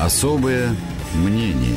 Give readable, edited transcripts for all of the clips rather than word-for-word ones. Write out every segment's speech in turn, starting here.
Особое мнение.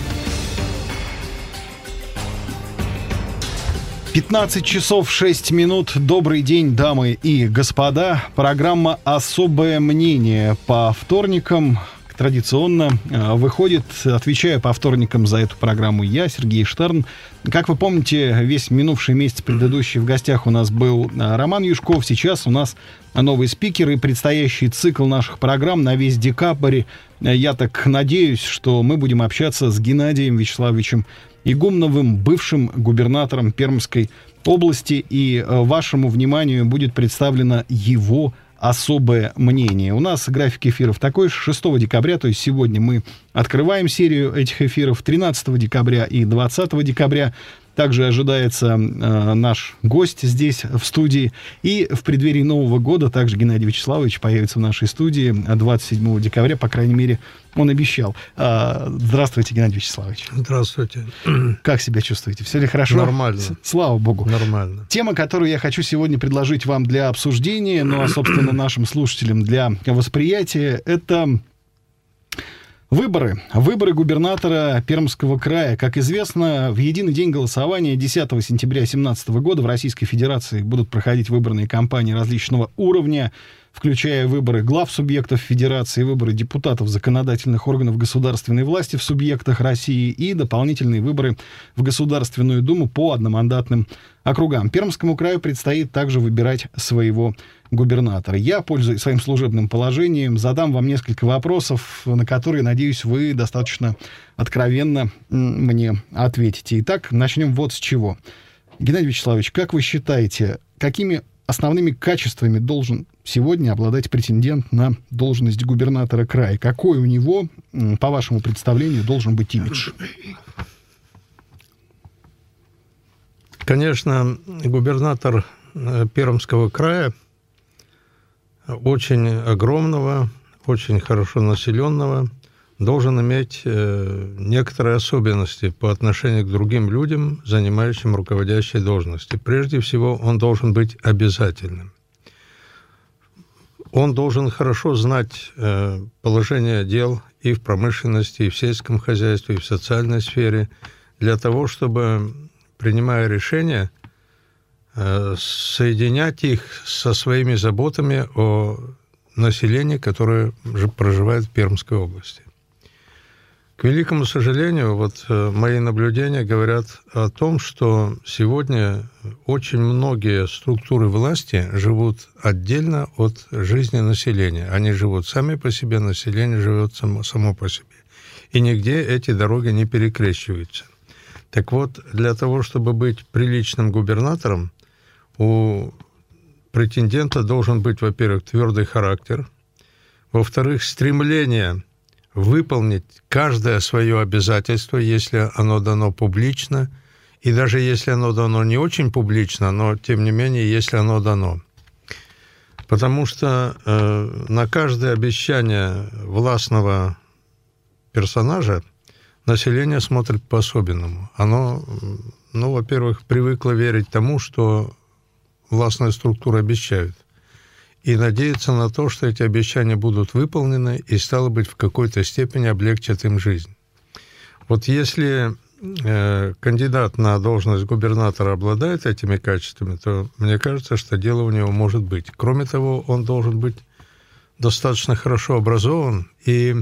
15 часов 6 минут. Добрый день, дамы и господа. Программа «Особое мнение» по вторникам традиционно выходит, отвечаю по вторникам за эту программу я, Сергей Штерн. Как вы помните, весь минувший месяц предыдущий в гостях у нас был Роман Юшков. Сейчас у нас новый спикер и предстоящий цикл наших программ на весь декабрь. Я так надеюсь, что мы будем общаться с Геннадием Вячеславовичем Игумновым, бывшим губернатором Пермской области. И вашему вниманию будет представлено его особое мнение. У нас график эфиров такой: 6 декабря, то есть сегодня мы открываем серию этих эфиров, 13 декабря и 20 декабря. Также ожидается наш гость здесь, в студии. И в преддверии Нового года также Геннадий Вячеславович появится в нашей студии 27 декабря, по крайней мере, он обещал. Здравствуйте, Геннадий Вячеславович. Здравствуйте. Как себя чувствуете? Все ли хорошо? Нормально. Слава богу. Нормально. Тема, которую я хочу сегодня предложить вам для обсуждения, ну а, собственно, нашим слушателям для восприятия, это выборы. Выборы губернатора Пермского края. Как известно, в единый день голосования 10 сентября 2017 года в Российской Федерации будут проходить выборные кампании различного уровня, включая выборы глав субъектов Федерации, выборы депутатов законодательных органов государственной власти в субъектах России и дополнительные выборы в Государственную Думу по одномандатным округам. Пермскому краю предстоит также выбирать своего губернатора. Я, пользуясь своим служебным положением, задам вам несколько вопросов, на которые, надеюсь, вы достаточно откровенно мне ответите. Итак, начнем вот с чего. Геннадий Вячеславович, как вы считаете, какими основными качествами должен сегодня обладать претендент на должность губернатора края? Какой у него, по вашему представлению, должен быть имидж? Конечно, губернатор Пермского края, очень огромного, очень хорошо населенного, должен иметь некоторые особенности по отношению к другим людям, занимающим руководящие должности. Прежде всего, он должен быть обязательным. Он должен хорошо знать положение дел и в промышленности, и в сельском хозяйстве, и в социальной сфере, для того, чтобы, принимая решения, соединять их со своими заботами о населении, которое проживает в Пермской области. К великому сожалению, вот мои наблюдения говорят о том, что сегодня очень многие структуры власти живут отдельно от жизни населения. Они живут сами по себе, население живет само по себе. И нигде эти дороги не перекрещиваются. Так вот, для того, чтобы быть приличным губернатором, у претендента должен быть, во-первых, твердый характер, во-вторых, стремление выполнить каждое свое обязательство, если оно дано публично, и даже если оно дано не очень публично, но, тем не менее, если оно дано. Потому что на каждое обещание властного персонажа население смотрит по-особенному. Оно, во-первых, привыкло верить тому, что властные структуры обещают, и надеяться на то, что эти обещания будут выполнены и, стало быть, в какой-то степени облегчат им жизнь. Вот если кандидат на должность губернатора обладает этими качествами, то мне кажется, что дело у него может быть. Кроме того, он должен быть достаточно хорошо образован и,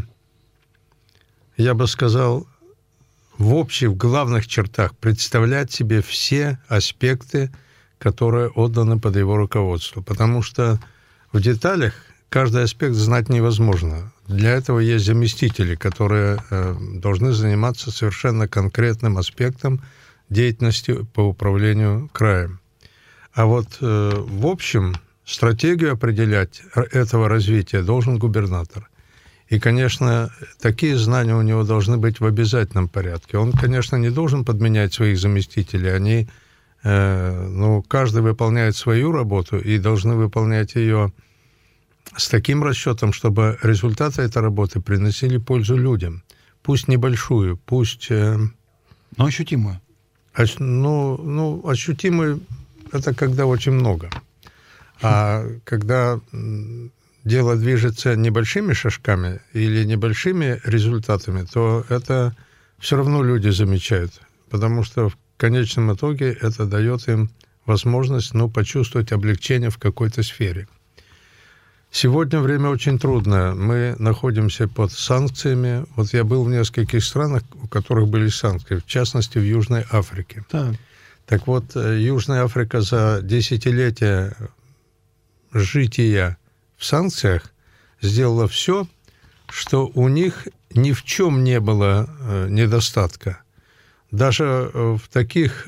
я бы сказал, в главных чертах представлять себе все аспекты, которые отданы под его руководство. Потому что в деталях каждый аспект знать невозможно. Для этого есть заместители, которые должны заниматься совершенно конкретным аспектом деятельности по управлению краем. А вот в общем стратегию определять этого развития должен губернатор. И, конечно, такие знания у него должны быть в обязательном порядке. Он, конечно, не должен подменять своих заместителей. Каждый выполняет свою работу и должны выполнять ее с таким расчетом, чтобы результаты этой работы приносили пользу людям. Пусть небольшую, пусть... Но ощутимую. Ощутимую — это когда очень много. А когда дело движется небольшими шажками или небольшими результатами, то это все равно люди замечают, потому что в конечном итоге это дает им возможность, почувствовать облегчение в какой-то сфере. Сегодня время очень трудное. Мы находимся под санкциями. Вот я был в нескольких странах, у которых были санкции, в частности, в Южной Африке. Так вот, Южная Африка за десятилетия жития в санкциях сделала все, что у них ни в чем не было недостатка. Даже в таких,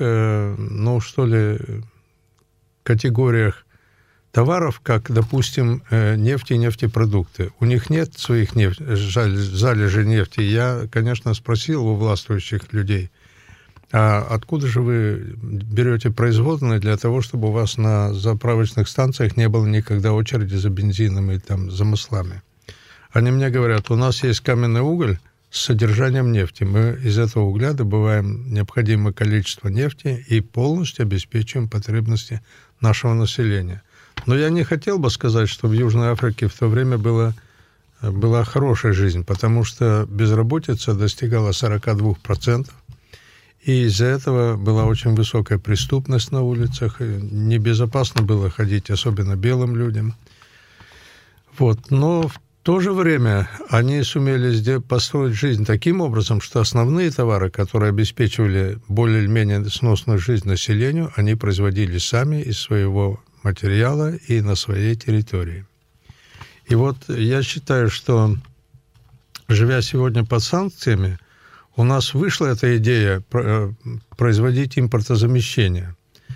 категориях товаров, как, допустим, нефть и нефтепродукты. У них нет своих залежей нефти. Я, конечно, спросил у властвующих людей, а откуда же вы берете производные для того, чтобы у вас на заправочных станциях не было никогда очереди за бензином или за маслами? Они мне говорят, у нас есть каменный уголь с содержанием нефти. Мы из этого угля добываем необходимое количество нефти и полностью обеспечиваем потребности нашего населения. Но я не хотел бы сказать, что в Южной Африке в то время была хорошая жизнь, потому что безработица достигала 42%, и из-за этого была очень высокая преступность на улицах, небезопасно было ходить, особенно белым людям. Но в то же время они сумели построить жизнь таким образом, что основные товары, которые обеспечивали более-менее сносную жизнь населению, они производили сами из своего материала и на своей территории. И вот я считаю, что, живя сегодня под санкциями, у нас вышла эта идея производить импортозамещение.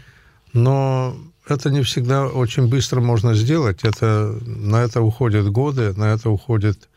Но это не всегда очень быстро можно сделать. На это уходят годы, на это уходит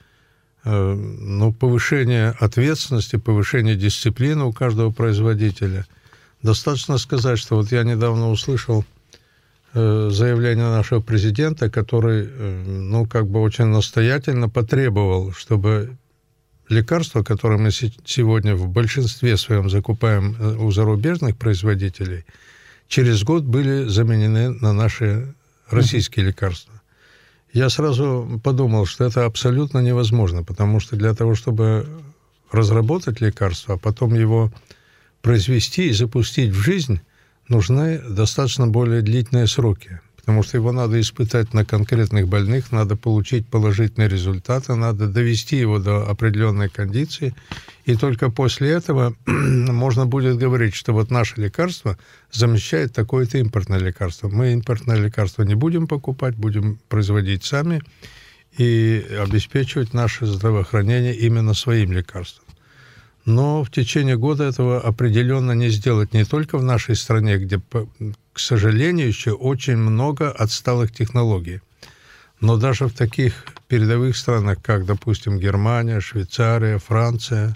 повышение ответственности, повышение дисциплины у каждого производителя. Достаточно сказать, что вот я недавно услышал заявление нашего президента, который, очень настоятельно потребовал, чтобы лекарства, которые мы сегодня в большинстве своем закупаем у зарубежных производителей, через год были заменены на наши российские лекарства. Я сразу подумал, что это абсолютно невозможно, потому что для того, чтобы разработать лекарство, а потом его произвести и запустить в жизнь, нужны достаточно более длительные сроки, потому что его надо испытать на конкретных больных, надо получить положительные результаты, надо довести его до определенной кондиции, и только после этого можно будет говорить, что вот наше лекарство замещает такое-то импортное лекарство. Мы импортное лекарство не будем покупать, будем производить сами и обеспечивать наше здравоохранение именно своим лекарством. Но в течение года этого определенно не сделать не только в нашей стране, где, к сожалению, еще очень много отсталых технологий, но даже в таких передовых странах, как, допустим, Германия, Швейцария, Франция,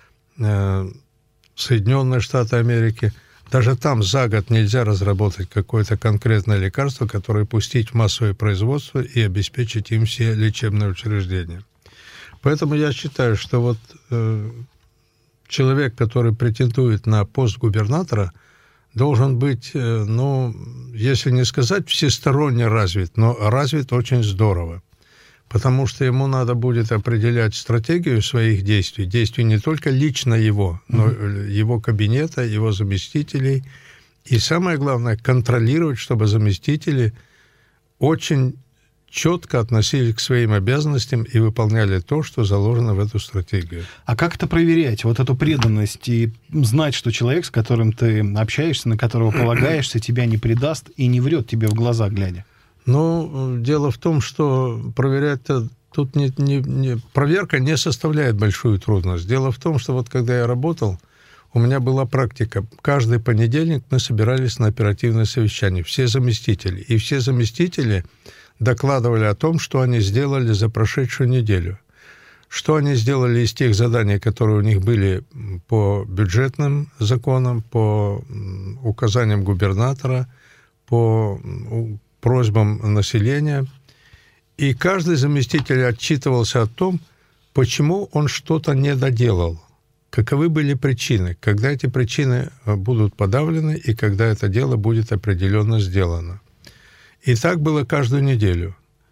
Соединенные Штаты Америки, даже там за год нельзя разработать какое-то конкретное лекарство, которое пустить в массовое производство и обеспечить им все лечебные учреждения. Поэтому я считаю, что вот человек, который претендует на пост губернатора, должен быть, если не сказать всесторонне развит, но развит очень здорово. Потому что ему надо будет определять стратегию своих действий не только лично его, но его кабинета, его заместителей. И самое главное, контролировать, чтобы заместители очень четко относились к своим обязанностям и выполняли то, что заложено в эту стратегию. А как это проверять, вот эту преданность, и знать, что человек, с которым ты общаешься, на которого полагаешься, тебя не предаст и не врет тебе в глаза глядя? Дело в том, что проверять-то тут проверка не составляет большую трудность. Дело в том, что вот когда я работал, у меня была практика. Каждый понедельник мы собирались на оперативное совещание, все заместители. И все заместители докладывали о том, что они сделали за прошедшую неделю. Что они сделали из тех заданий, которые у них были по бюджетным законам, по указаниям губернатора, по просьбам населения. И каждый заместитель отчитывался о том, почему он что-то не доделал, каковы были причины, когда эти причины будут подавлены и когда это дело будет определенно сделано. И так было каждую неделю.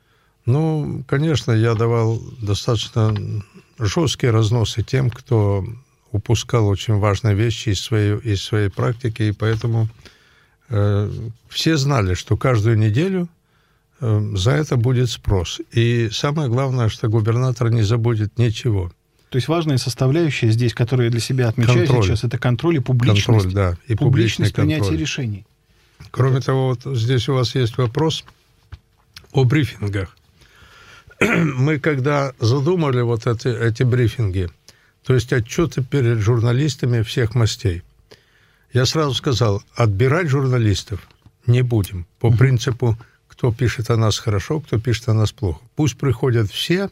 Ну, конечно, я давал достаточно жесткие разносы тем, кто упускал очень важные вещи из своей практики, и поэтому все знали, что каждую неделю за это будет спрос. И самое главное, что губернатор не забудет ничего. То есть важная составляющая здесь, которую я для себя отмечаю сейчас, это контроль и публичность. Контроль, да, и публичность принятия контроль. решений. Кроме того, вот здесь у вас есть вопрос о брифингах. Мы когда задумали вот эти брифинги, то есть отчеты перед журналистами всех мастей, я сразу сказал, отбирать журналистов не будем по принципу, кто пишет о нас хорошо, кто пишет о нас плохо. Пусть приходят все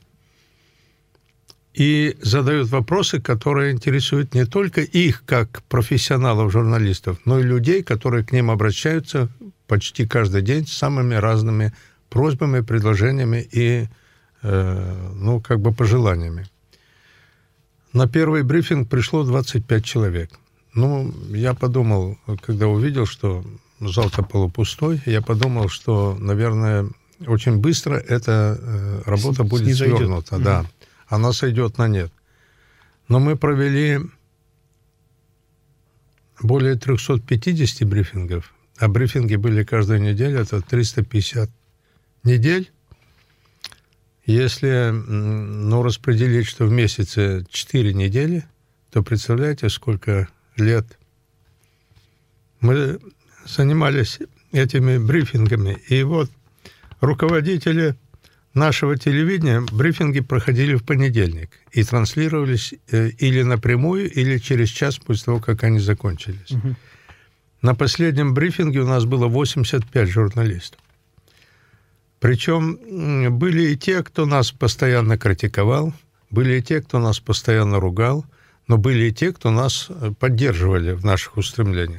и задают вопросы, которые интересуют не только их, как профессионалов, журналистов, но и людей, которые к ним обращаются почти каждый день с самыми разными просьбами, предложениями и, пожеланиями. На первый брифинг пришло 25 человек. Я подумал, когда увидел, что зал-то полупустой, я подумал, что, наверное, очень быстро эта работа будет свернута. Да. Она сойдет на нет. Но мы провели более 350 брифингов, а брифинги были каждую неделю, это 350 недель. Если распределить, что в месяце 4 недели, то представляете, сколько лет мы занимались этими брифингами. И вот руководители нашего телевидения, брифинги проходили в понедельник и транслировались или напрямую, или через час после того, как они закончились. Угу. На последнем брифинге у нас было 85 журналистов. Причем были и те, кто нас постоянно критиковал, были и те, кто нас постоянно ругал, но были и те, кто нас поддерживали в наших устремлениях.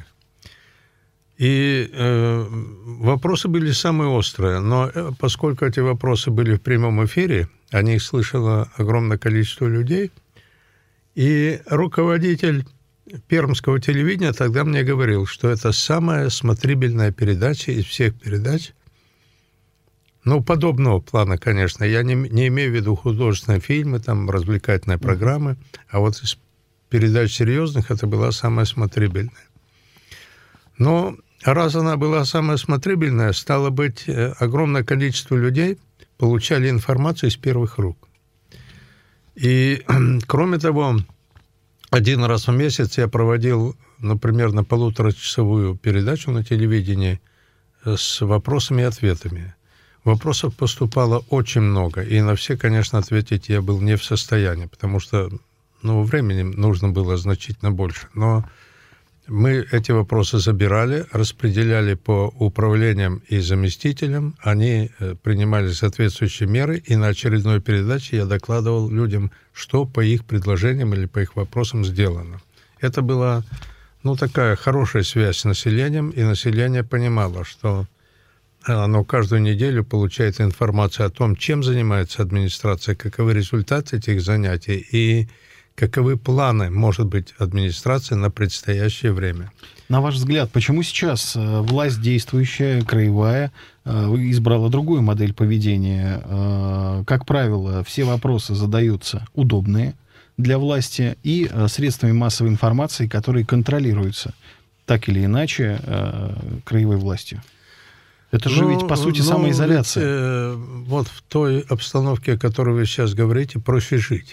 И вопросы были самые острые, но поскольку эти вопросы были в прямом эфире, о них слышало огромное количество людей, и руководитель пермского телевидения тогда мне говорил, что это самая смотрибельная передача из всех передач, подобного плана, конечно, я не имею в виду художественные фильмы, там, развлекательные программы, а вот из передач серьезных это была самая смотрибельная. Но раз она была самая смотрибельная, стало быть, огромное количество людей получали информацию из первых рук. И, кроме того, один раз в месяц я проводил, примерно 1,5-часовую передачу на телевидении с вопросами и ответами. Вопросов поступало очень много, и на все, конечно, ответить я был не в состоянии, потому что, времени нужно было значительно больше. Но мы эти вопросы забирали, распределяли по управлениям и заместителям, они принимали соответствующие меры, и на очередной передаче я докладывал людям, что по их предложениям или по их вопросам сделано. Это была, такая хорошая связь с населением, и население понимало, что оно каждую неделю получает информацию о том, чем занимается администрация, каковы результаты этих занятий и каковы планы, может быть, администрации на предстоящее время. На ваш взгляд, почему сейчас власть действующая, краевая, избрала другую модель поведения? Как правило, все вопросы задаются удобные для власти и средствами массовой информации, которые контролируются так или иначе краевой властью. Это же ведь, по сути, самоизоляция. Вот в той обстановке, о которой вы сейчас говорите, проще жить.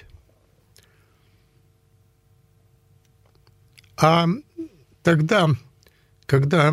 А тогда, когда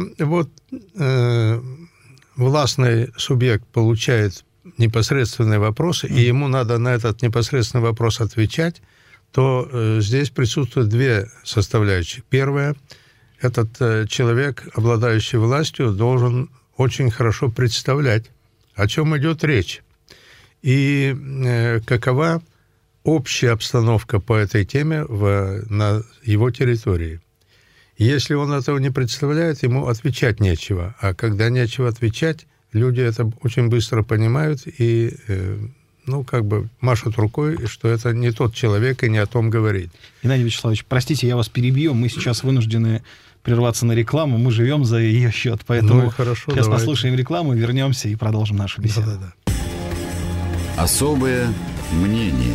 властный субъект получает непосредственные вопросы, и ему надо на этот непосредственный вопрос отвечать, то здесь присутствуют две составляющие. Первое, этот человек, обладающий властью, должен очень хорошо представлять, о чем идет речь, и какова общая обстановка по этой теме на его территории. Если он этого не представляет, ему отвечать нечего. А когда нечего отвечать, люди это очень быстро понимают и, машут рукой, что это не тот человек и не о том говорит. Геннадий Вячеславович, простите, я вас перебью. Мы сейчас вынуждены прерваться на рекламу. Мы живем за ее счет. Поэтому хорошо, сейчас давайте послушаем рекламу, вернемся и продолжим нашу беседу. Да. Особое мнение.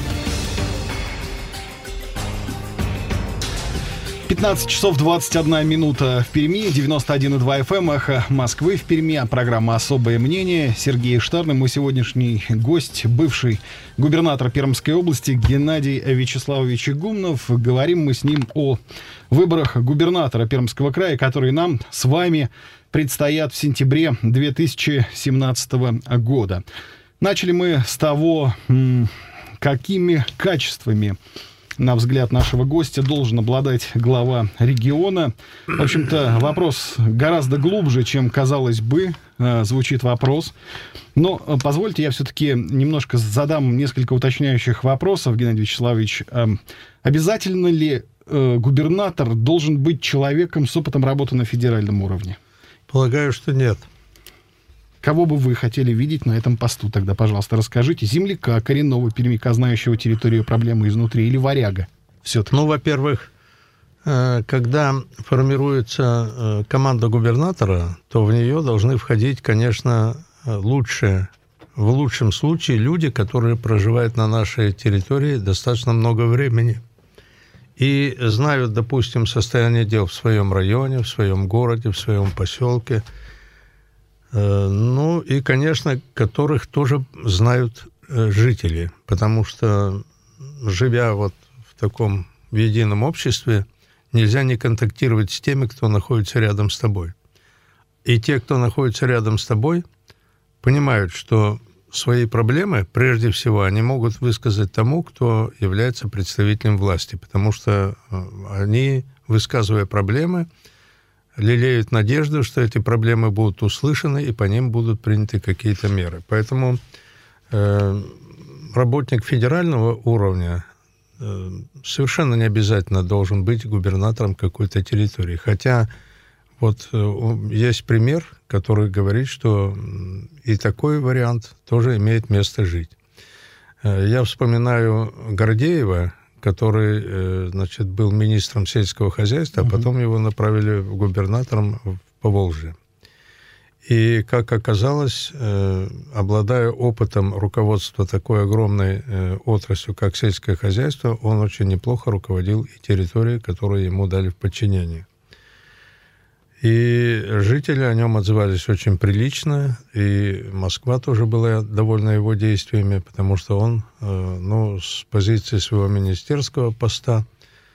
15 часов 21 минута в Перми, 91,2 FM, эхо Москвы в Перми, программа «Особое мнение». Сергей Штарный, мой сегодняшний гость, бывший губернатор Пермской области Геннадий Вячеславович Игумнов. Говорим мы с ним о выборах губернатора Пермского края, которые нам с вами предстоят в сентябре 2017 года. Начали мы с того, какими качествами, на взгляд нашего гостя, должен обладать глава региона. В общем-то, вопрос гораздо глубже, чем казалось бы, звучит вопрос. Но позвольте, я все-таки немножко задам несколько уточняющих вопросов, Геннадий Вячеславович. Обязательно ли губернатор должен быть человеком с опытом работы на федеральном уровне? Полагаю, что нет. Кого бы вы хотели видеть на этом посту тогда, пожалуйста, расскажите. Земляка, коренного пермяка, знающего территорию проблемы изнутри, или варяга все-таки? Ну, во-первых, когда формируется команда губернатора, то в нее должны входить, конечно, в лучшем случае люди, которые проживают на нашей территории достаточно много времени и знают, допустим, состояние дел в своем районе, в своем городе, в своем поселке. Ну и, конечно, которых тоже знают жители, потому что, живя вот в таком едином обществе, нельзя не контактировать с теми, кто находится рядом с тобой. И те, кто находится рядом с тобой, понимают, что свои проблемы, прежде всего, они могут высказать тому, кто является представителем власти, потому что они, высказывая проблемы, лелеют надежду, что эти проблемы будут услышаны и по ним будут приняты какие-то меры. Поэтому работник федерального уровня совершенно не обязательно должен быть губернатором какой-то территории. Хотя вот есть пример, который говорит, что и такой вариант тоже имеет место жить. Я вспоминаю Гордеева, который, значит, был министром сельского хозяйства, а потом его направили губернатором в Поволжье. И, как оказалось, обладая опытом руководства такой огромной отраслью, как сельское хозяйство, он очень неплохо руководил и территорией, которую ему дали в подчинение. И жители о нем отзывались очень прилично, и Москва тоже была довольна его действиями, потому что он, с позиции своего министерского поста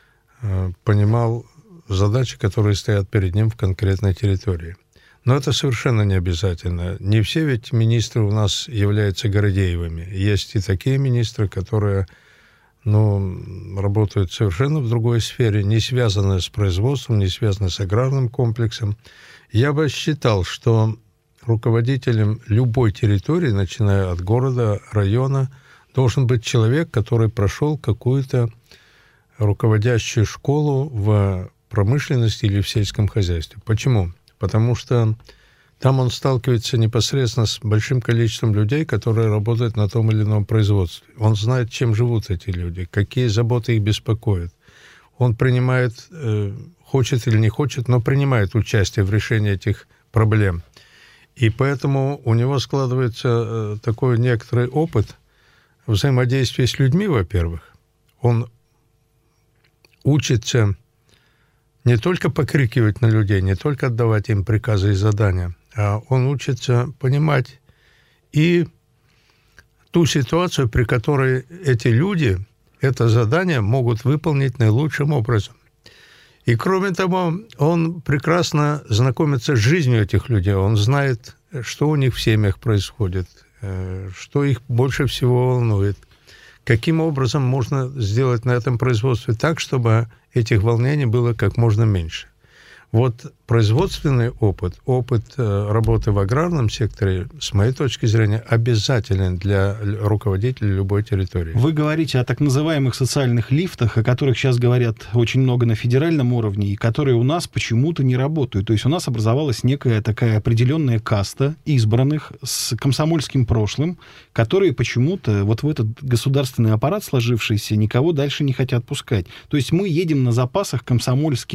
понимал задачи, которые стоят перед ним в конкретной территории. Но это совершенно не обязательно. Не все ведь министры у нас являются Гордеевыми. Есть и такие министры, которые работают совершенно в другой сфере, не связанные с производством, не связанные с аграрным комплексом. Я бы считал, что руководителем любой территории, начиная от города, района, должен быть человек, который прошел какую-то руководящую школу в промышленности или в сельском хозяйстве. Почему? Потому что там он сталкивается непосредственно с большим количеством людей, которые работают на том или ином производстве. Он знает, чем живут эти люди, какие заботы их беспокоят. Он принимает, хочет или не хочет, но принимает участие в решении этих проблем. И поэтому у него складывается такой некоторый опыт взаимодействия с людьми, во-первых. Он учится не только покрикивать на людей, не только отдавать им приказы и задания, а он учится понимать и ту ситуацию, при которой эти люди это задание могут выполнить наилучшим образом. И кроме того, он прекрасно знакомится с жизнью этих людей, он знает, что у них в семьях происходит, что их больше всего волнует, каким образом можно сделать на этом производстве так, чтобы этих волнений было как можно меньше. Вот производственный опыт работы в аграрном секторе, с моей точки зрения, обязателен для руководителя любой территории. Вы говорите о так называемых социальных лифтах, о которых сейчас говорят очень много на федеральном уровне, и которые у нас почему-то не работают. То есть у нас образовалась некая такая определенная каста избранных с комсомольским прошлым, которые почему-то вот в этот государственный аппарат сложившийся никого дальше не хотят пускать. То есть мы едем на запасах комсомольских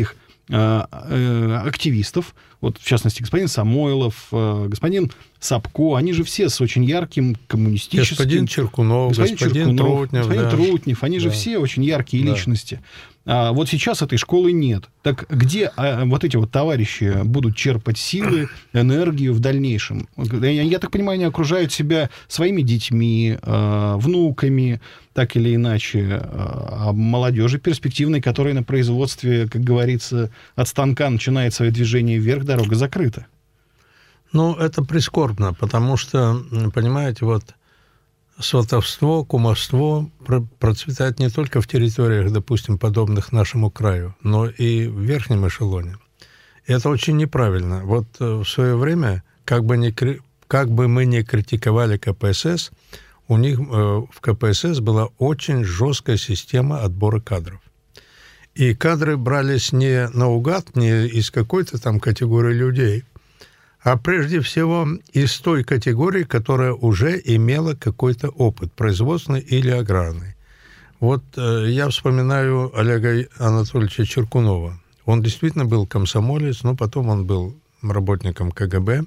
активистов, вот в частности господин Самойлов, господин Сапко, они же все с очень ярким коммунистическим... Господин Чиркунов, господин Трутнев, они же все очень яркие личности. А вот сейчас этой школы нет. Так где вот эти вот товарищи будут черпать силы, энергию в дальнейшем? Я так понимаю, они окружают себя своими детьми, внуками, так или иначе, а молодежи перспективной, которая на производстве, как говорится, от станка начинает свое движение вверх, дорога закрыта. Ну, это прискорбно, потому что, понимаете, вот сватовство, кумовство процветает не только в территориях, допустим, подобных нашему краю, но и в верхнем эшелоне. И это очень неправильно. Вот в свое время, как бы мы ни критиковали КПСС, у них в КПСС была очень жесткая система отбора кадров. И кадры брались не наугад, не из какой-то там категории людей, а прежде всего из той категории, которая уже имела какой-то опыт, производственный или аграрный. Вот я вспоминаю Олега Анатольевича Чиркунова. Он действительно был комсомолец, но потом он был работником КГБ.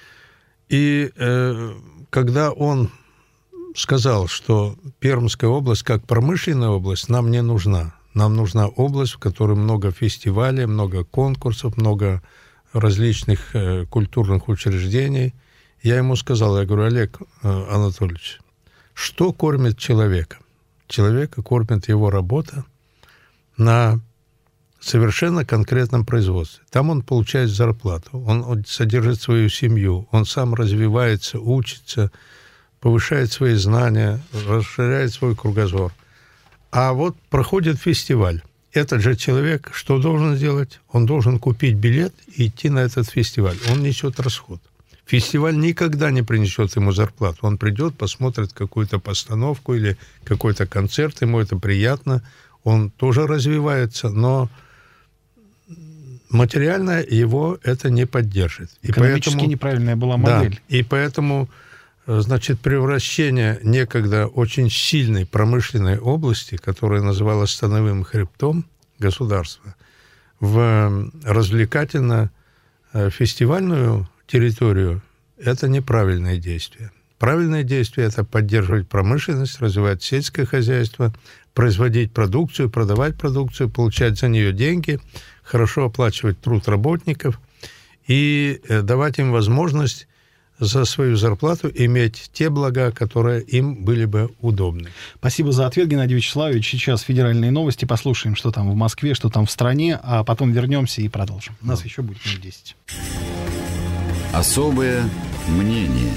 И когда он сказал, что Пермская область как промышленная область нам не нужна. Нам нужна область, в которой много фестивалей, много конкурсов, много различных культурных учреждений. Я ему сказал, я говорю, Олег Анатольевич, что кормит человека? Человека кормит его работа на совершенно конкретном производстве. Там он получает зарплату, он содержит свою семью, он сам развивается, учится, повышает свои знания, расширяет свой кругозор. А вот проходит фестиваль. Этот же человек что должен сделать? Он должен купить билет и идти на этот фестиваль. Он несет расход. Фестиваль никогда не принесет ему зарплату. Он придет, посмотрит какую-то постановку или какой-то концерт, ему это приятно. Он тоже развивается, но материально его это не поддержит. Экономически поэтому, неправильная была модель. Да, и поэтому, значит, превращение некогда очень сильной промышленной области, которая называлась становым хребтом государства, в развлекательно-фестивальную территорию, это неправильное действие. Правильное действие – это поддерживать промышленность, развивать сельское хозяйство, производить продукцию, продавать продукцию, получать за нее деньги, хорошо оплачивать труд работников и давать им возможность за свою зарплату иметь те блага, которые им были бы удобны. Спасибо за ответ, Геннадий Вячеславович. Сейчас федеральные новости. Послушаем, что там в Москве, что там в стране, а потом вернемся и продолжим. У нас еще будет минут 10. Особое мнение.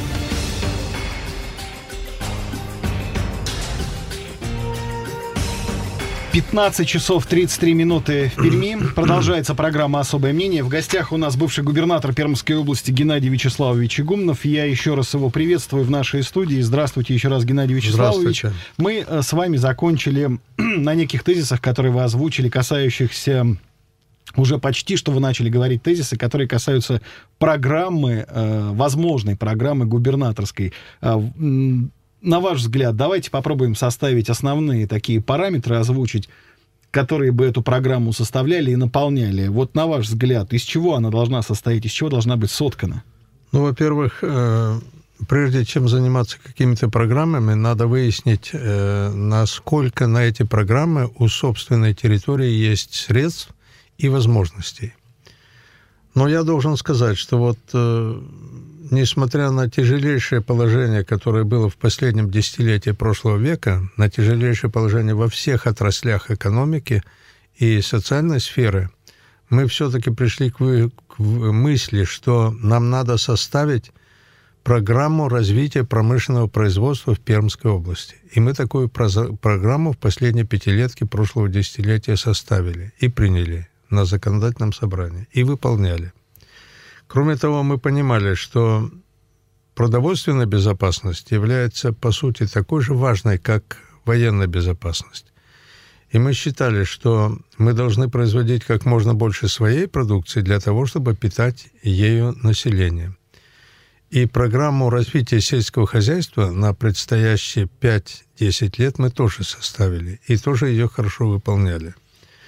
«15 часов 33 минуты в Перми». Продолжается программа «Особое мнение». В гостях у нас бывший губернатор Пермской области Геннадий Вячеславович Игумнов. Я еще раз его приветствую в нашей студии. Здравствуйте еще раз, Геннадий Вячеславович. Мы с вами закончили на неких тезисах, которые вы озвучили, касающихся... Уже почти что вы начали говорить тезисы, которые касаются программы, возможной программы губернаторской. На ваш взгляд, давайте попробуем составить основные такие параметры, озвучить, которые бы эту программу составляли и наполняли. Вот на ваш взгляд, из чего она должна состоять, из чего должна быть соткана? Ну, во-первых, прежде чем заниматься какими-то программами, надо выяснить, насколько на эти программы у собственной территории есть средств и возможностей. Но я должен сказать, что вот несмотря на тяжелейшее положение, которое было в последнем десятилетии прошлого века, на тяжелейшее положение во всех отраслях экономики и социальной сферы, мы все-таки пришли к мысли, что нам надо составить программу развития промышленного производства в Пермской области. И мы такую программу в последние пятилетки прошлого десятилетия составили и приняли на законодательном собрании, и выполняли. Кроме того, мы понимали, что продовольственная безопасность является, по сути, такой же важной, как военная безопасность. И мы считали, что мы должны производить как можно больше своей продукции для того, чтобы питать ею население. И программу развития сельского хозяйства на предстоящие 5-10 лет мы тоже составили, и тоже ее хорошо выполняли.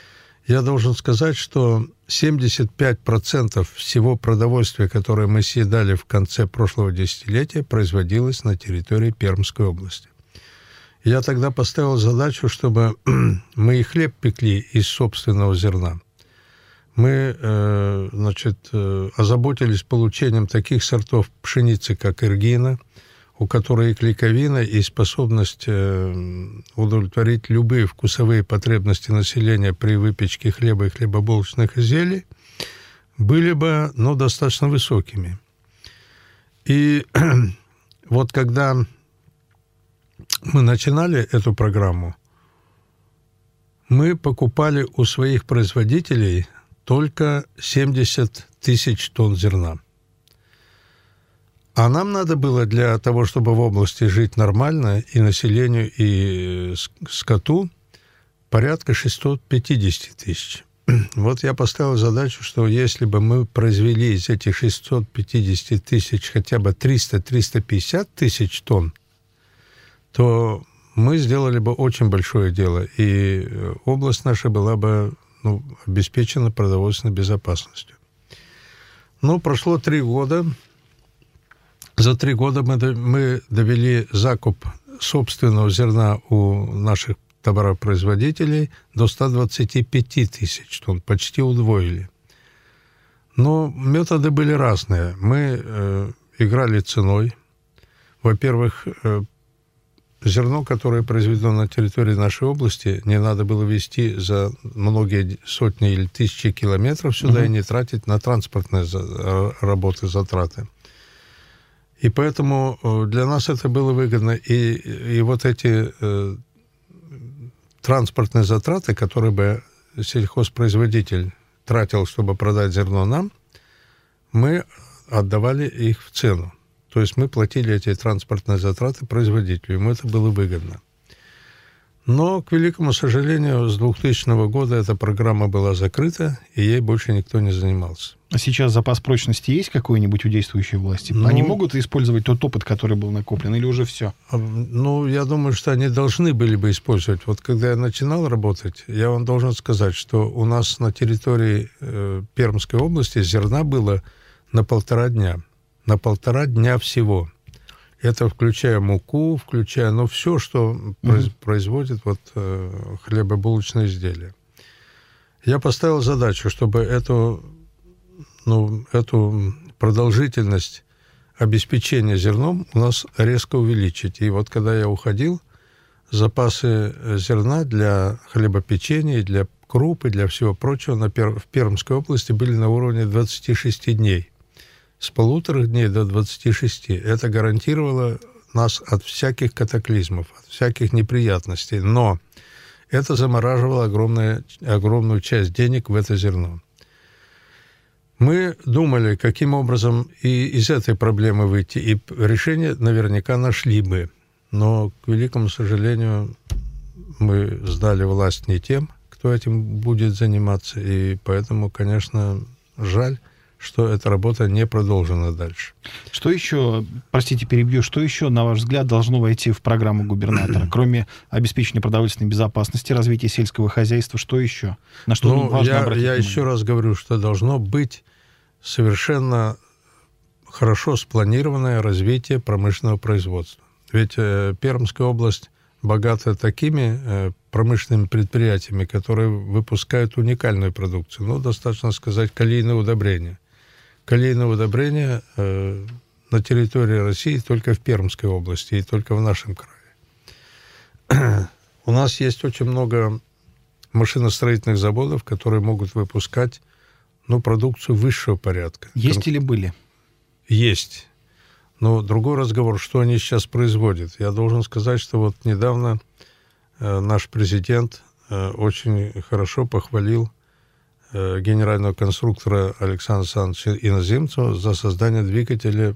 Я должен сказать, что 75% всего продовольствия, которое мы съедали в конце прошлого десятилетия, производилось на территории Пермской области. Я тогда поставил задачу, чтобы мы и хлеб пекли из собственного зерна. Мы, озаботились получением таких сортов пшеницы, как Иргина, у которой и клейковина, и способность удовлетворить любые вкусовые потребности населения при выпечке хлеба и хлебобулочных изделий, были бы, достаточно высокими. И вот когда мы начинали эту программу, мы покупали у своих производителей только 70 тысяч тонн зерна. А нам надо было для того, чтобы в области жить нормально и населению, и скоту, порядка 650 тысяч. Вот я поставил задачу, что если бы мы произвели из этих 650 тысяч хотя бы 300-350 тысяч тонн, то мы сделали бы очень большое дело, и область наша была бы обеспечена продовольственной безопасностью. Прошло 3 года. За 3 года мы довели закуп собственного зерна у наших товаропроизводителей до 125 тысяч тонн, почти удвоили. Но методы были разные. Мы играли ценой. Во-первых, зерно, которое произведено на территории нашей области, не надо было везти за многие сотни или тысячи километров сюда и не тратить на транспортные работы, затраты. И поэтому для нас это было выгодно. И вот эти транспортные затраты, которые бы сельхозпроизводитель тратил, чтобы продать зерно нам, мы отдавали их в цену. То есть мы платили эти транспортные затраты производителю, ему это было выгодно. Но, к великому сожалению, с 2000 года эта программа была закрыта, и ей больше никто не занимался. А сейчас запас прочности есть какой-нибудь у действующей власти? Они могут использовать тот опыт, который был накоплен, или уже все? Я думаю, что они должны были бы использовать. Вот когда я начинал работать, я вам должен сказать, что у нас на территории Пермской области зерна было на 1,5 дня. На 1,5 дня всего. Это включая муку, включая, все, что производит хлебобулочные изделия. Я поставил задачу, чтобы эту продолжительность обеспечения зерном у нас резко увеличить. И вот когда я уходил, запасы зерна для хлебопечения, для круп и для всего прочего в Пермской области были на уровне 26 дней. С 1,5 дней до 26. Это гарантировало нас от всяких катаклизмов, от всяких неприятностей. Но это замораживало огромную часть денег в это зерно. Мы думали, каким образом и из этой проблемы выйти. И решение наверняка нашли бы. Но, к великому сожалению, мы сдали власть не тем, кто этим будет заниматься. И поэтому, конечно, жаль, что эта работа не продолжена дальше. Что еще, простите, перебью, что еще, на ваш взгляд, должно войти в программу губернатора? Кроме обеспечения продовольственной безопасности, развития сельского хозяйства, что еще? На что важно обратить внимание? Я еще раз говорю, что должно быть совершенно хорошо спланированное развитие промышленного производства. Ведь Пермская область богата такими промышленными предприятиями, которые выпускают уникальную продукцию. Достаточно сказать, калийное удобрение. Калийное удобрение на территории России только в Пермской области и только в нашем крае. У нас есть очень много машиностроительных заводов, которые могут выпускать продукцию высшего порядка. Есть или были? Есть. Но другой разговор, что они сейчас производят. Я должен сказать, что недавно наш президент очень хорошо похвалил генерального конструктора Александра Александровича Иноземцева за создание двигателя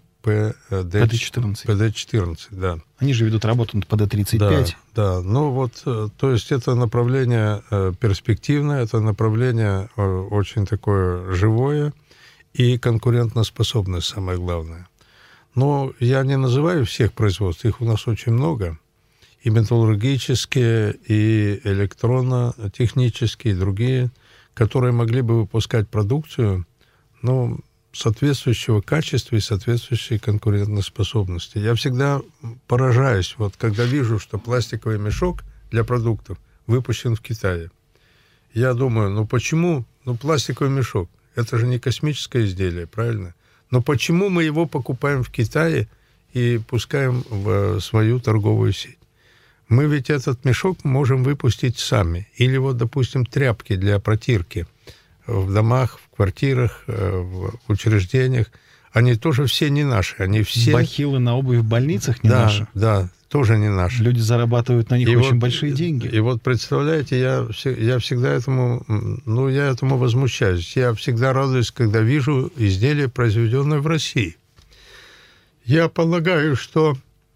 ПД-14. Да. Они же ведут работу над ПД-35. Да. То есть это направление перспективное, это направление очень такое живое и конкурентоспособное, самое главное. Но я не называю всех производств, их у нас очень много. И металлургические, и электронно-технические, и другие, которые могли бы выпускать продукцию, ну, соответствующего качества и соответствующей конкурентоспособности. Я всегда поражаюсь, вот когда вижу, что пластиковый мешок для продуктов выпущен в Китае. Я думаю, ну почему? Ну, пластиковый мешок, это же не космическое изделие, правильно? Но почему мы его покупаем в Китае и пускаем в свою торговую сеть? Мы ведь этот мешок можем выпустить сами. Или вот, допустим, тряпки для протирки в домах, в квартирах, в учреждениях. Они тоже все не наши. Они все... Бахилы на обувь в больницах не наши? Да, тоже не наши. Люди зарабатывают на них очень большие деньги. И вот, представляете, я всегда этому возмущаюсь. Я всегда радуюсь, когда вижу изделие, произведенное в России. Я полагаю, что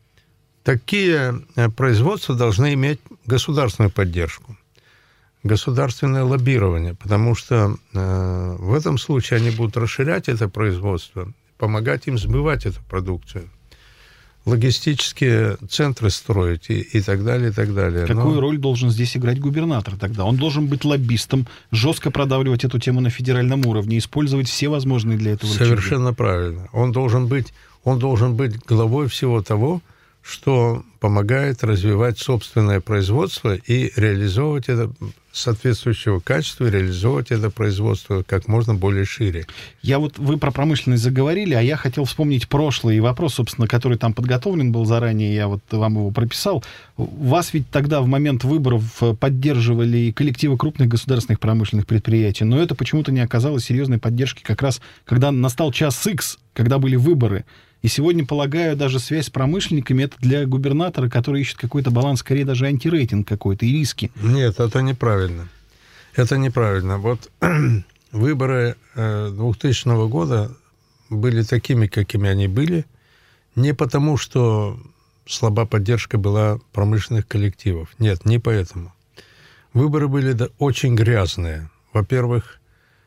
такие производства должны иметь государственную поддержку, государственное лоббирование, потому что в этом случае они будут расширять это производство, помогать им сбывать эту продукцию, логистические центры строить и так далее, и так далее. Какую роль должен здесь играть губернатор тогда? Он должен быть лоббистом, жестко продавливать эту тему на федеральном уровне, использовать все возможные для этого рычаги. Совершенно правильно. Он должен быть главой всего того, что помогает развивать собственное производство и реализовывать это соответствующего качества, и реализовывать это производство как можно более шире. Вы про промышленность заговорили, а я хотел вспомнить прошлый вопрос, собственно, который там подготовлен был заранее, я вам его прописал. Вас ведь тогда в момент выборов поддерживали и коллективы крупных государственных промышленных предприятий, но это почему-то не оказало серьезной поддержки как раз, когда настал час Х, когда были выборы. И сегодня, полагаю, даже связь с промышленниками — это для губернатора, который ищет какой-то баланс, скорее даже антирейтинг какой-то и риски. Нет, это неправильно. Это неправильно. Вот выборы 2000 года были такими, какими они были, не потому, что слаба поддержка была промышленных коллективов. Нет, не поэтому. Выборы были очень грязные. Во-первых,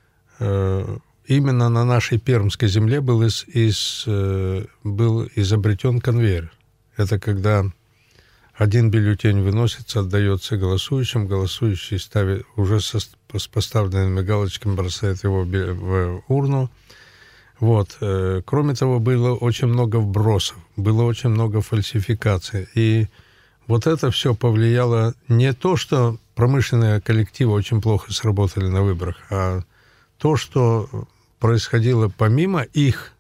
именно на нашей Пермской земле был изобретен конвейер. Это когда один бюллетень выносится, отдается голосующим, голосующий ставит, уже с поставленными галочками бросает его в урну. Вот. Кроме того, было очень много вбросов, было очень много фальсификаций. И вот это все повлияло не то, что промышленные коллективы очень плохо сработали на выборах, а то, что происходило помимо их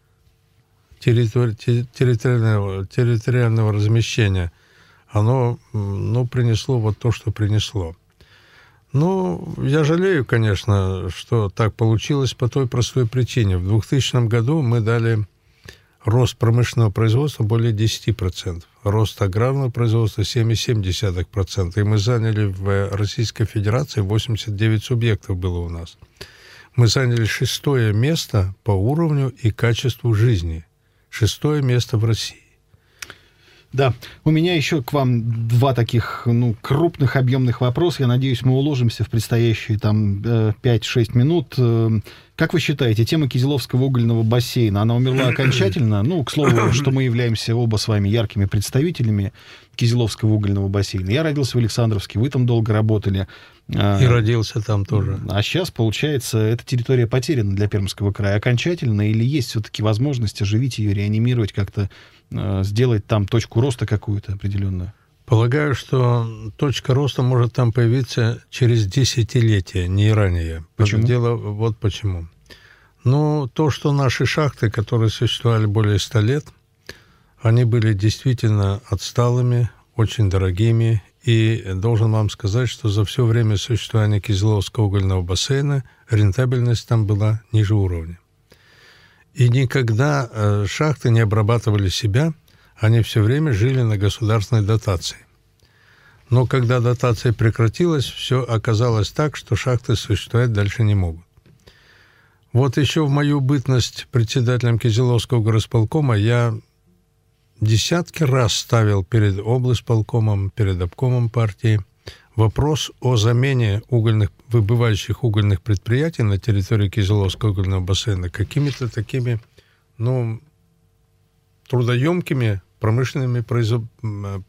территориального размещения, оно принесло вот то, что принесло. Я жалею, конечно, что так получилось по той простой причине. В 2000 году мы дали рост промышленного производства более 10%, рост аграрного производства 7,7%, и мы заняли в Российской Федерации 89 субъектов было у нас. Мы заняли 6-е место по уровню и качеству жизни. 6-е место в России. Да, у меня еще к вам два таких крупных объемных вопроса. Я надеюсь, мы уложимся в предстоящие 5-6 минут. Как вы считаете, тема Кизиловского угольного бассейна, она умерла окончательно? К слову, что мы являемся оба с вами яркими представителями Кизиловского угольного бассейна. Я родился в Александровске, вы там долго работали. И родился там тоже. А сейчас, получается, эта территория потеряна для Пермского края окончательно, или есть все-таки возможность оживить ее, реанимировать как-то, сделать там точку роста какую-то определенную? Полагаю, что точка роста может там появиться через десятилетия, не ранее. Почему? Дело вот почему. То, что наши шахты, которые существовали более 100 лет, они были действительно отсталыми, очень дорогими. И должен вам сказать, что за все время существования Кизиловского угольного бассейна рентабельность там была ниже уровня. И никогда шахты не обрабатывали себя, они все время жили на государственной дотации. Но когда дотация прекратилась, все оказалось так, что шахты существовать дальше не могут. Вот еще в мою бытность председателем Кизиловского горосполкома я десятки раз ставил перед облсполкомом, перед обкомом партии вопрос о замене выбывающих угольных предприятий на территории Кизиловского угольного бассейна какими-то такими, трудоемкими промышленными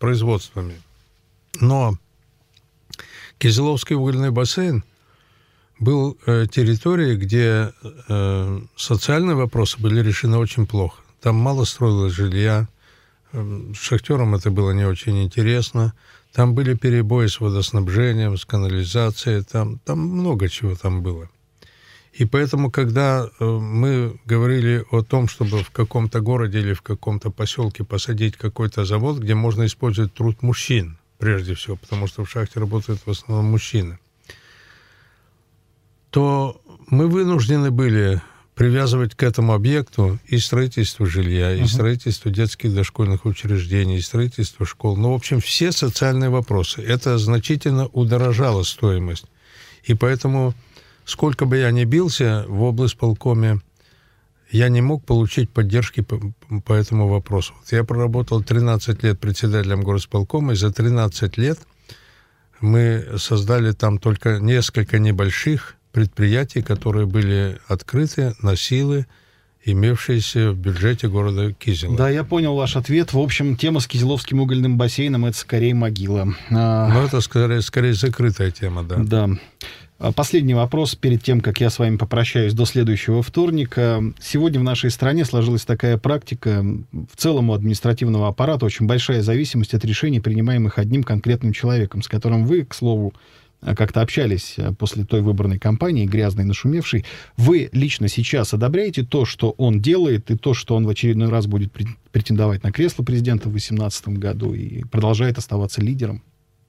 производствами. Но Кизиловский угольный бассейн был территорией, где социальные вопросы были решены очень плохо. Там мало строилось жилья, шахтерам это было не очень интересно. Там были перебои с водоснабжением, с канализацией, там много чего там было. И поэтому, когда мы говорили о том, чтобы в каком-то городе или в каком-то поселке посадить какой-то завод, где можно использовать труд мужчин, прежде всего, потому что в шахте работают в основном мужчины, то мы вынуждены были привязывать к этому объекту и строительство жилья, и строительство детских дошкольных учреждений, и строительство школ. Ну, в общем, все социальные вопросы. Это значительно удорожало стоимость. И поэтому, сколько бы я ни бился в облсполкоме, я не мог получить поддержки по этому вопросу. Вот я проработал 13 лет председателем горосполкома, и за 13 лет мы создали там только несколько небольших предприятий, которые были открыты на силы, имевшиеся в бюджете города Кизела. Да, я понял ваш ответ. В общем, тема с Кизеловским угольным бассейном — это скорее могила. Но это скорее закрытая тема, да. Да. Последний вопрос перед тем, как я с вами попрощаюсь до следующего вторника. Сегодня в нашей стране сложилась такая практика. В целом у административного аппарата очень большая зависимость от решений, принимаемых одним конкретным человеком, с которым вы, к слову, как-то общались после той выборной кампании, грязной, нашумевшей. Вы лично сейчас одобряете то, что он делает, и то, что он в очередной раз будет претендовать на кресло президента в 2018 году и продолжает оставаться лидером?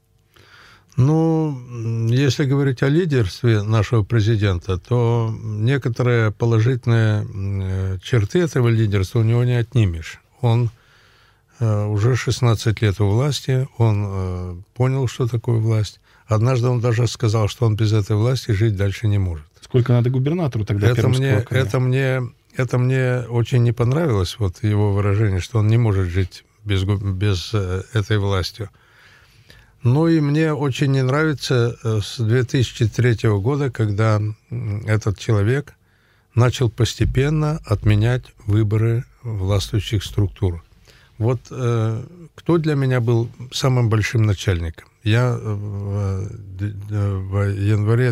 Ну, если говорить о лидерстве нашего президента, то некоторые положительные черты этого лидерства у него не отнимешь. Он уже 16 лет у власти, он понял, что такое власть. Однажды он даже сказал, что он без этой власти жить дальше не может. Сколько надо губернатору тогда Пермского края? Это мне очень не понравилось, вот его выражение, что он не может жить без этой властью. Ну и мне очень не нравится с 2003 года, когда этот человек начал постепенно отменять выборы властвующих структур. Вот кто для меня был самым большим начальником? Я в январе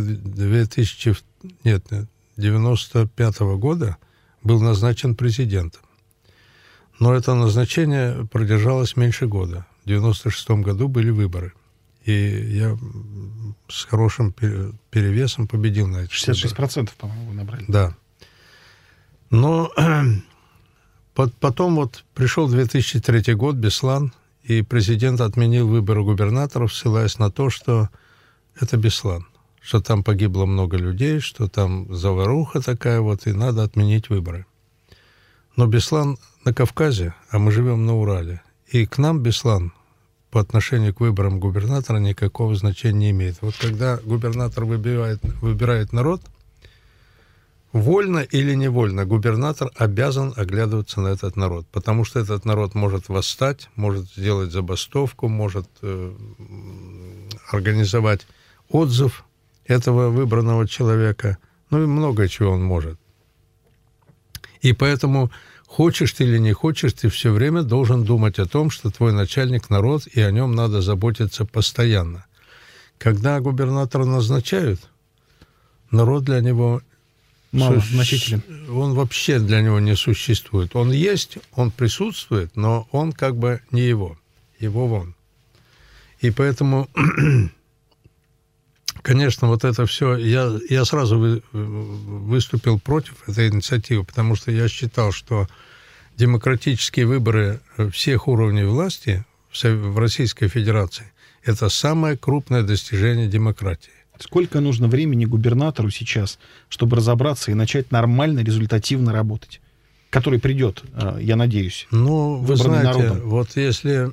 1995 года был назначен президентом. Но это назначение продержалось меньше года. В 1996 году были выборы. И я с хорошим перевесом победил на этих 66%, по-моему, вы набрали. Да. Но потом вот пришел 2003 год, Беслан, и президент отменил выборы губернаторов, ссылаясь на то, что это Беслан, что там погибло много людей, что там заваруха такая вот, и надо отменить выборы. Но Беслан на Кавказе, а мы живем на Урале. И к нам Беслан по отношению к выборам губернатора никакого значения не имеет. Вот когда губернатор выбирает народ, вольно или невольно, губернатор обязан оглядываться на этот народ, потому что этот народ может восстать, может сделать забастовку, может организовать отзыв этого выбранного человека, ну и много чего он может. И поэтому, хочешь ты или не хочешь, ты все время должен думать о том, что твой начальник народ, и о нем надо заботиться постоянно. Когда губернатора назначают, народ для него малозначителен. Он вообще для него не существует. Он есть, он присутствует, но он как бы не его. Его вон. И поэтому, конечно, вот это все... Я сразу выступил против этой инициативы, потому что я считал, что демократические выборы всех уровней власти в Российской Федерации – это самое крупное достижение демократии. Сколько нужно времени губернатору сейчас, чтобы разобраться и начать нормально, результативно работать? Который придет, я надеюсь, ну, вы знаете, народом. Вот если...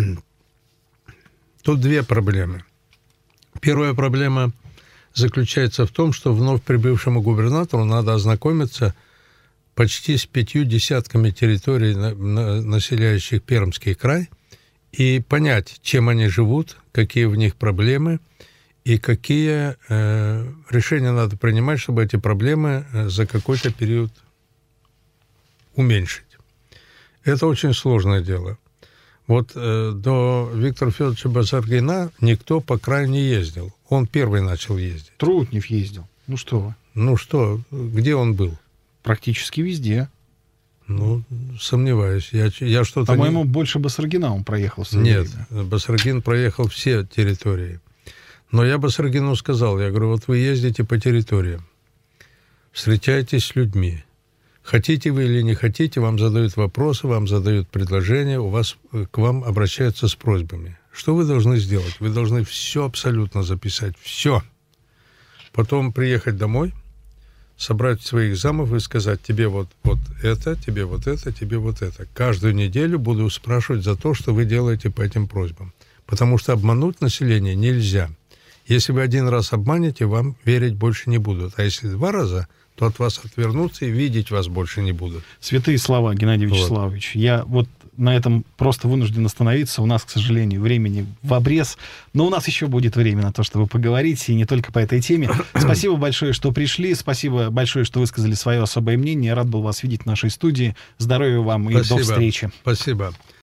Тут две проблемы. Первая проблема заключается в том, что вновь прибывшему губернатору надо ознакомиться почти с 5 десятками территорий, населяющих Пермский край, и понять, чем они живут, какие в них проблемы, и какие решения надо принимать, чтобы эти проблемы за какой-то период уменьшить. Это очень сложное дело. Вот до Виктора Федоровича Базаргина никто по краю не ездил. Он первый начал ездить. Трутнев ездил. Ну что вы? Ну что, где он был? Практически везде. Ну, сомневаюсь. Я что-то... По-моему, больше Басаргина он проехал. Нет, Басаргин проехал все территории. Но я Басаргину сказал, я говорю, вот вы ездите по территориям, встречаетесь с людьми. Хотите вы или не хотите, вам задают вопросы, вам задают предложения, к вам обращаются с просьбами. Что вы должны сделать? Вы должны все абсолютно записать, все. Потом приехать домой, собрать своих замов и сказать, тебе вот это, тебе вот это, тебе вот это. Каждую неделю буду спрашивать за то, что вы делаете по этим просьбам. Потому что обмануть население нельзя. Если вы один раз обманете, вам верить больше не будут. А если 2 раза, то от вас отвернутся и видеть вас больше не будут. Святые слова, Геннадий Вячеславович. Я вот на этом просто вынужден остановиться. У нас, к сожалению, времени в обрез. Но у нас еще будет время на то, чтобы поговорить, и не только по этой теме. Спасибо большое, что пришли. Спасибо большое, что высказали свое особое мнение. Я рад был вас видеть в нашей студии. Здоровья вам и до встречи. Спасибо.